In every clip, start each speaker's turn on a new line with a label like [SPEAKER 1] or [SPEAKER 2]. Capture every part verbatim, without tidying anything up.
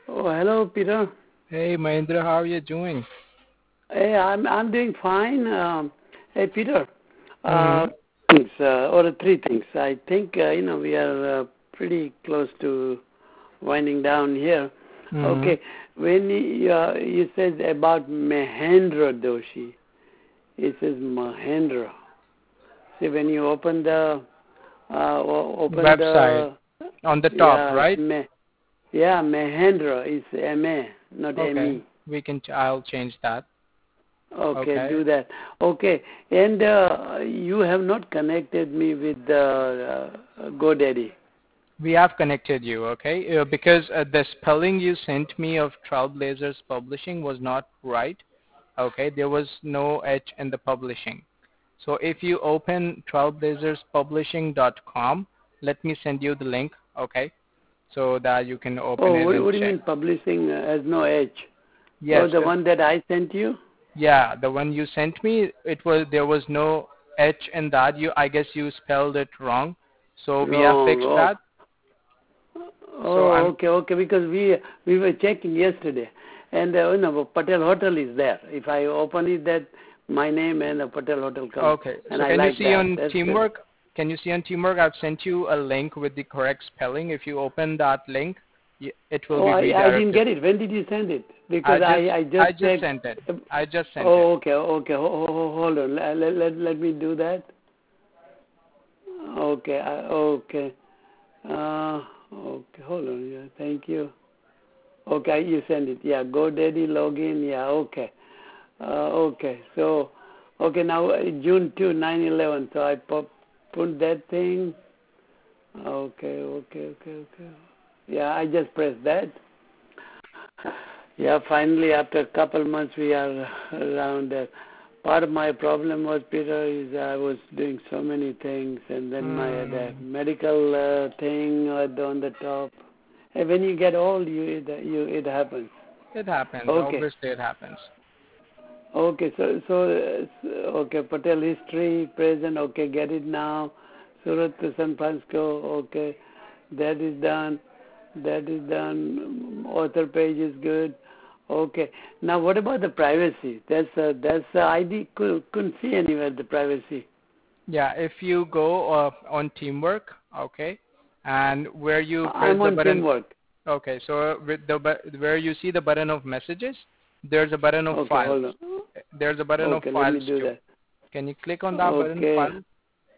[SPEAKER 1] Oh, hello, Peter.
[SPEAKER 2] Hey Mahendra, how are you doing?
[SPEAKER 1] Hey, I'm I'm doing fine. Um, hey, Peter. Uh,
[SPEAKER 2] Mm-hmm.
[SPEAKER 1] things uh, or three things. I think uh, you know we are uh, pretty close to winding down here.
[SPEAKER 2] Mm-hmm.
[SPEAKER 1] Okay, when you, uh, you said about Mahendra Doshi, it says Mahendra. See, when you open the uh, o- open
[SPEAKER 2] Website
[SPEAKER 1] the
[SPEAKER 2] on the top,
[SPEAKER 1] yeah
[SPEAKER 2] right?
[SPEAKER 1] me, yeah Mahendra is M A, not M
[SPEAKER 2] Okay,
[SPEAKER 1] E.
[SPEAKER 2] we can. Ch- I'll change that.
[SPEAKER 1] Okay,
[SPEAKER 2] Okay.
[SPEAKER 1] do that. Okay, and uh, you have not connected me with the uh, GoDaddy.
[SPEAKER 2] We have connected you, okay? Uh, because uh, the spelling you sent me of Trailblazers Publishing was not right. Okay, there was no H in the publishing. So if you open trailblazers publishing dot com, let me send you the link, okay? So that you can open
[SPEAKER 1] Oh,
[SPEAKER 2] it
[SPEAKER 1] what,
[SPEAKER 2] and
[SPEAKER 1] what do you
[SPEAKER 2] check.
[SPEAKER 1] mean publishing uh, has no H? Oh,
[SPEAKER 2] Yes,
[SPEAKER 1] the
[SPEAKER 2] if
[SPEAKER 1] one that I sent you?
[SPEAKER 2] yeah, the one you sent me, it was there was no H in that. You, I guess you spelled it wrong. So we have
[SPEAKER 1] Wrong.
[SPEAKER 2] fixed
[SPEAKER 1] Oh,
[SPEAKER 2] that. So
[SPEAKER 1] oh,
[SPEAKER 2] I'm
[SPEAKER 1] okay, okay. Because we we were checking yesterday, and uh, you know Patel Hotel is there. If I open it, that my name and the Patel Hotel comes,
[SPEAKER 2] okay.
[SPEAKER 1] and
[SPEAKER 2] So
[SPEAKER 1] I
[SPEAKER 2] can you
[SPEAKER 1] like
[SPEAKER 2] see
[SPEAKER 1] that.
[SPEAKER 2] on
[SPEAKER 1] That's good.
[SPEAKER 2] Teamwork? Can you see on Teamwork? I've sent you a link with the correct spelling. If you open that link, y- it will
[SPEAKER 1] Oh,
[SPEAKER 2] be
[SPEAKER 1] I I didn't
[SPEAKER 2] redirected.
[SPEAKER 1] get it. When did you send it?
[SPEAKER 2] I
[SPEAKER 1] Because
[SPEAKER 2] just
[SPEAKER 1] I I just
[SPEAKER 2] I just
[SPEAKER 1] checked.
[SPEAKER 2] sent it. I just sent it.
[SPEAKER 1] Oh, okay, okay. Ho- ho- ho- Hold on. Let, let, let, let me do that. Okay, I, okay. Uh, okay, hold on. Yeah, thank you. Okay, you send it. Yeah, GoDaddy login. Yeah, okay. Uh, okay, so, okay, now uh, June second, nine eleven. So I pop, put that thing. Okay, okay, okay, okay. Yeah, I just pressed that. Yeah, finally, after a couple months, we are around that. Part of my problem was, Peter, is I was doing so many things, and then my the
[SPEAKER 2] Hmm.
[SPEAKER 1] medical uh, thing uh, on the top. And when you get old, you it, you it happens.
[SPEAKER 2] It happens.
[SPEAKER 1] Okay,
[SPEAKER 2] Obviously, it happens.
[SPEAKER 1] okay. So so uh, okay, Patel history present. Okay, get it now. Surat to San Francisco. Okay, that is done. That is done. Author page is good. Okay. Now, what about the privacy? That's uh, that's uh, I D could, couldn't see anywhere the privacy.
[SPEAKER 2] Yeah, if you go uh, on Teamwork, okay, and where you press
[SPEAKER 1] I'm
[SPEAKER 2] the
[SPEAKER 1] on
[SPEAKER 2] button,
[SPEAKER 1] Teamwork.
[SPEAKER 2] okay, so with the bu- where you see the button of messages, there's a button of
[SPEAKER 1] Okay,
[SPEAKER 2] files.
[SPEAKER 1] hold on.
[SPEAKER 2] There's a button of
[SPEAKER 1] Okay, let me
[SPEAKER 2] files
[SPEAKER 1] do
[SPEAKER 2] too.
[SPEAKER 1] that.
[SPEAKER 2] Can you click on that button,
[SPEAKER 1] Okay.
[SPEAKER 2] files?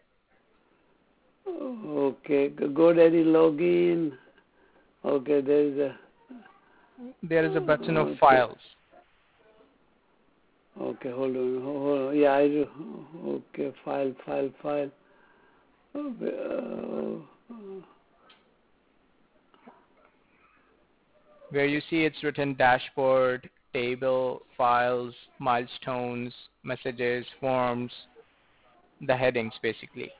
[SPEAKER 1] Okay. GoDaddy login. Okay, there's a.
[SPEAKER 2] There is a button of
[SPEAKER 1] Okay.
[SPEAKER 2] files.
[SPEAKER 1] Okay, hold on. Hold hold on. Yeah, I do. Okay, file, file, file. Okay, uh,
[SPEAKER 2] Where you see it's written dashboard, table, files, milestones, messages, forms, the headings basically.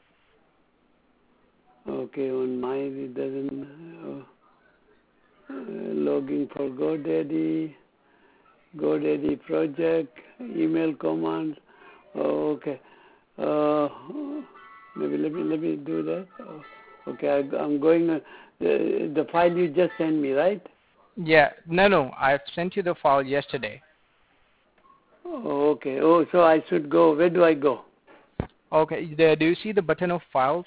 [SPEAKER 1] okay, on mine it doesn't. Uh, uh, login for GoDaddy. GoDaddy project, email command. Oh, okay. Uh, maybe let me let me do that. Oh, okay, I, I'm going. Uh, the the file you just sent me, right?
[SPEAKER 2] Yeah, no, no, I've sent you the file yesterday.
[SPEAKER 1] Oh, okay. Oh, so I should go. Where do I go?
[SPEAKER 2] Okay, there, do you see the button of files?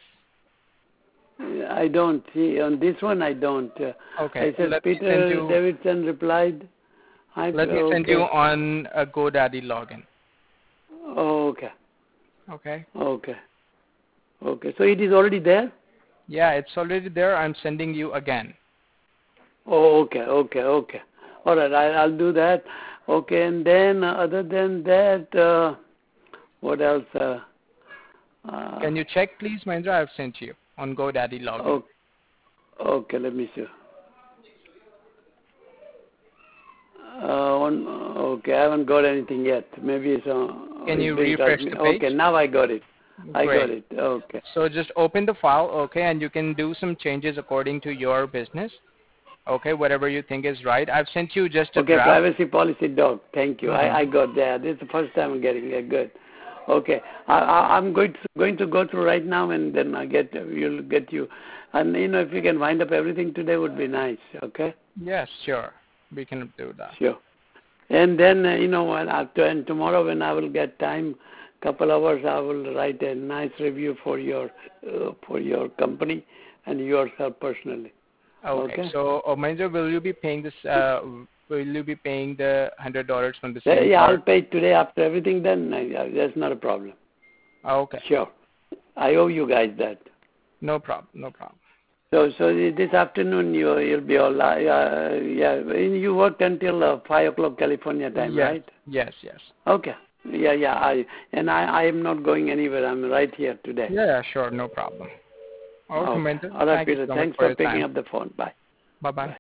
[SPEAKER 1] I don't see on this one. I don't. Uh,
[SPEAKER 2] Okay,
[SPEAKER 1] I said
[SPEAKER 2] let me send
[SPEAKER 1] Peter
[SPEAKER 2] you.
[SPEAKER 1] Davidson replied. I
[SPEAKER 2] Let me send you
[SPEAKER 1] okay.
[SPEAKER 2] on a GoDaddy login.
[SPEAKER 1] Oh, okay.
[SPEAKER 2] Okay.
[SPEAKER 1] Okay. Okay. So it is already there.
[SPEAKER 2] Yeah, it's already there. I'm sending you again.
[SPEAKER 1] Oh, okay, okay, okay. All right, I, I'll do that. Okay, and then uh, other than that, uh, what else? Uh, uh,
[SPEAKER 2] Can you check, please, Mahendra? I've sent you on GoDaddy login.
[SPEAKER 1] oh, okay, let me see. Uh, one, okay, I haven't got anything yet. Maybe it's, uh,
[SPEAKER 2] Can
[SPEAKER 1] it
[SPEAKER 2] you
[SPEAKER 1] didn't
[SPEAKER 2] refresh
[SPEAKER 1] trust me.
[SPEAKER 2] the page?
[SPEAKER 1] Okay, now I got it. I got
[SPEAKER 2] Great.
[SPEAKER 1] it. Okay.
[SPEAKER 2] So just open the file, okay, and you can do some changes according to your business, okay, whatever you think is right. I've sent you just a
[SPEAKER 1] Okay,
[SPEAKER 2] draft.
[SPEAKER 1] privacy policy doc. Thank you.
[SPEAKER 2] Mm-hmm.
[SPEAKER 1] I, I got that. This is the first time I'm getting it. Good. Okay, I, I, I'm going to going to go through right now, and then I get you'll get you, and you know if you can wind up everything today would be nice. Okay.
[SPEAKER 2] Yes, sure. We can do that.
[SPEAKER 1] Sure. And then uh, you know when after and tomorrow when I will get time, couple hours, I will write a nice review for your uh, for your company and yourself personally.
[SPEAKER 2] Okay.
[SPEAKER 1] Okay.
[SPEAKER 2] So, uh, Mahendra, will you be paying this? Uh, will you be paying the hundred dollars from the
[SPEAKER 1] Yeah,
[SPEAKER 2] same
[SPEAKER 1] yeah, I'll
[SPEAKER 2] card?
[SPEAKER 1] pay today after everything done. Uh, Yeah, that's not a problem.
[SPEAKER 2] Okay.
[SPEAKER 1] Sure. I owe you guys that.
[SPEAKER 2] No problem. No problem.
[SPEAKER 1] So, so this afternoon you you'll be all uh, yeah. You worked until uh, five o'clock California time,
[SPEAKER 2] Yes.
[SPEAKER 1] right?
[SPEAKER 2] Yes. Yes.
[SPEAKER 1] Okay. Yeah, yeah. I and I I am not going anywhere. I'm right here today.
[SPEAKER 2] Yeah. Yeah, sure. No problem. Okay,
[SPEAKER 1] Okay.
[SPEAKER 2] Mahendra.
[SPEAKER 1] All right,
[SPEAKER 2] Thank you
[SPEAKER 1] Peter.
[SPEAKER 2] so much
[SPEAKER 1] Thanks
[SPEAKER 2] for
[SPEAKER 1] for
[SPEAKER 2] your
[SPEAKER 1] picking
[SPEAKER 2] time.
[SPEAKER 1] up the phone. Bye.
[SPEAKER 2] Bye bye.
[SPEAKER 1] Bye.